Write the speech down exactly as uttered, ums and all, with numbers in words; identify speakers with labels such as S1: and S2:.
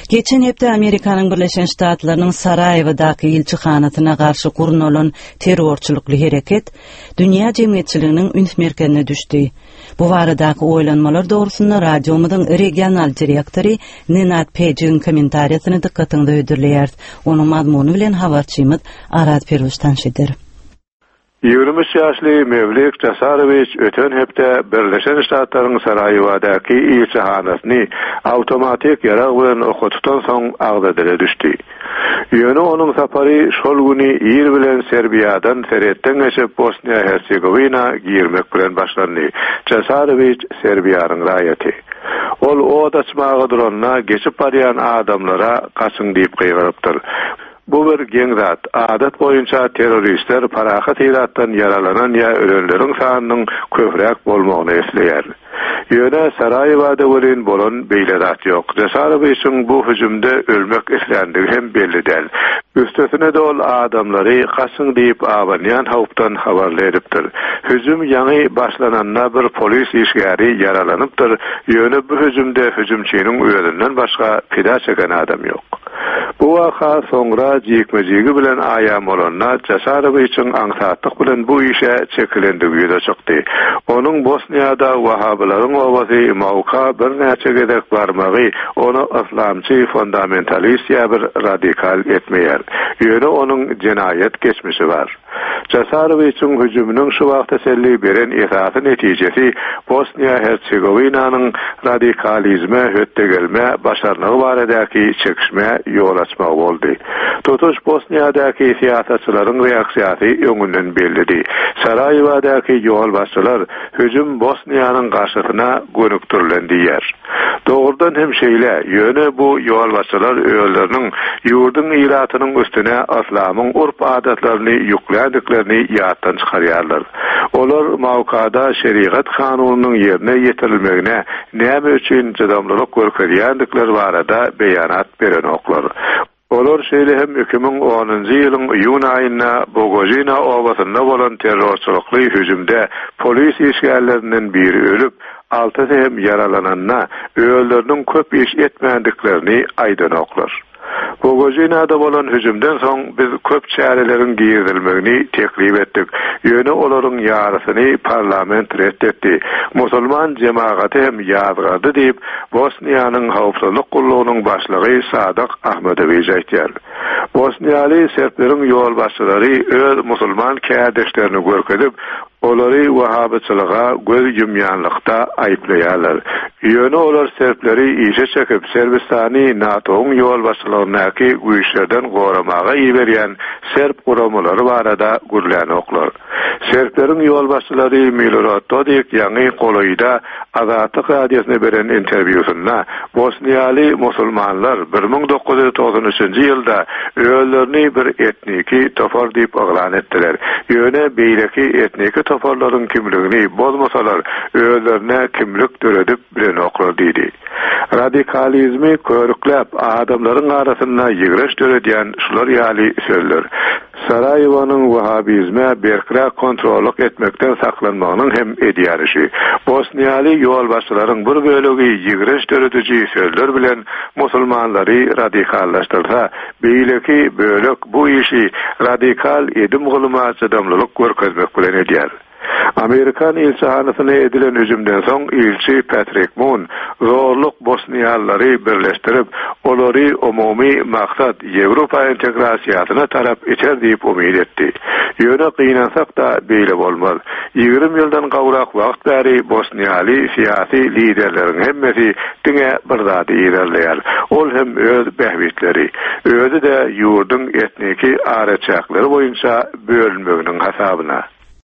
S1: Geçen hepde Amerikanyň Birleşen Ştatlarynyň Sarayewo'daky ilçihanasyna garşy gurulan terrorçylykly hereket dünýä jemgyýetçiliginiň üns merkezine düşdi. Bu baradaky oýlanmalar dogrusynda radiomyň regional direktori Nenad Pejin kommentariýasyny dikkatiňizde öýdürleýär. Onuň mazmuny bilen habarçymyz Arat Peruz tanşydyr.
S2: yigirme üç ýaşly Mevlük Jasarowicz öten hepde Birleşen Ştatlaryň Sarayewo'daky ilçihanasyny awtomatik ýarag bilen okutykdan soň agdadyle düşdi. Ýöne onuň sapary şol güni ýer bilen Serbiýadan Seretden geçip Bosnia-Herzegovina girmek bilen başlandy. Jasarowicz Serbiýanyň raýaty. Ol o daçmagy duranna geçip barýan adamlara gaçyň diýip gıýgyrypdyr. Bu bir geňzat. Adat boýunça terroristler parahat ýaratdan yaralanan ýa ölenleriň sanynyň köpräk bolmagyny esleýär. Ýöne Sarayewo'da bolan bolan beýledat ýok. Jasarowicz bu hüjümde ölmek isländigi hem belli däl. Üstesine de ol adamlary gaçyň diýip awanýan hawpdan habarlaýdypdyr. Hüjüm ýaňy başlananna bir polis işgäri yaralanypdyr. Ýöne bu hüjümde hüjümçiniň öýünden başga pida çeken adam ýok. Bu waka soňra jekmejigi bilen aýam bolanna Jasarowiçiň aňsatlyk bilen bu işe çekilendigi ýüze çykdy. Onuň Bosniýada Wahabylaryň obasy Mawka bir näçe gedek barmagy onu islamçy fundamentalist ýa bir radikal etmeýär. Ýöne onuň jenaýet geçmişi bar. Jasarowiçiň hüjüminiň şu wagtda selli beren esasy netijesi Bosniýa-Herzegovinanyň radikalizme hötte gelme başarlygy baradaky çekişme ýol açmak boldy. Totuş Bosniýadaky siýasatçylaryň reaksiýasy öňünden bellidi. Sarayewo'daky ýol başçylar hüjüm Bosniýanyň garşysyna gönükdirilendi ýer. Dogrudan hem şeýle, ýöne bu ýol başçylar öýleriniň ýurdun iratynyň üstüne islamyň urp adatlaryny ýükländiklerini ýatdan çykarýarlar. Olar mawkada şeriat kanunynyň ýerine ýetirilmegine näme üçin jadamlyk görkezýändikleri barada beýanat beren oklar. Olar şeýle hem iki bin onuncu ýylyň iýun aýyna Bogojina obasynda bolan terrorçylykly hüjümde polis işgärlerinden biri ölüp, alty hem yaralananna öýleriniň köp iş etmändiglerini aýdan oklar. Bogojina'da bolan hüjümden soň biz köp çäreleriň giýirilmegini teklip etdik. Ýöne olaryň ýarysyny parlament reddetdi. Musulman jemagaty hem ýazgardy diýip Bosniýanyň hawpsuzlyk gullugynyň başlygy Sadyk Ahmedoviç aýtýar. Bosniýaly serpleriň ýol başçylary öz musulman kädeşlerini görkezip olary Wahabyçylyga göz ýumýanlykda aýplaýarlar. Ýöne olar serpleri işe çekip Serbistany NATO'ň ýol başçylygynaky güýçlerden goramaga ýeberýän serp guramalary barada gürlän oklar. Serpleriň ýol başçylary Milorad Dodik ýaňy golaýda Azatlyk radiýosyna beren interwýusynda Bosniýaly musulmanlar bir ming dokuz yüz doksan üçinji ýylda öýlerini bir etniki topar diýip aglan etdiler. Ýöne beýleki etniki toparlaryň kimligini bozmasalar öýlerine kimlik töredip bilen oklar diýdi. Radikalizmi körükläp adamlaryň arasyna ýigreş töredýän şular ýaly sözler. Sarayewo'nyň Wahabizme berkira kontrollyk etmekden saklanmagynyň hem edýärişi. Bosniýaly ýol başçylaryň bir bölegi ýigreş törediji sözler bilen musulmanlary radikallaşdyrsa, beýleki bölek bu işi radikal edim gulma çadamlyk görkezmek bilen edýär. Amerikan ilçihanasyna edilen hüjümden soň ilçi Patrick Moon zorluk Bosniýalylary birleşdirip olary umumy maksat Ýewropa integrasiýasyna tarap eter diýip umyt etdi. Ýöne gynansak da beýle bolmaz. ýygrimi ýyldan gawrak wagt bäri Bosniýaly siýasy liderleriň hemmesi diňe bir zady ýerleýär. Ol hem öz behbitleri, özü de ýurdun etniki araçaklary boýunça bölünmeginiň hasabyna